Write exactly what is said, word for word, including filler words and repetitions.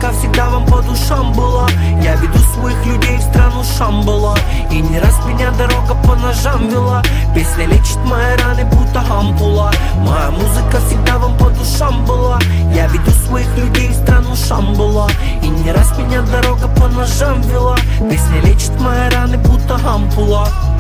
музыка всегда вам по душам была. Я веду своих людей в страну Шамбала, и не раз меня дорога по ножам вела. Песня лечит мои раны, будто ампула. Моя музыка всегда вам по душам была. Я веду своих людей в страну Шамбала, и не раз меня дорога по ножам вела. Песня лечит мои раны, будто ампула.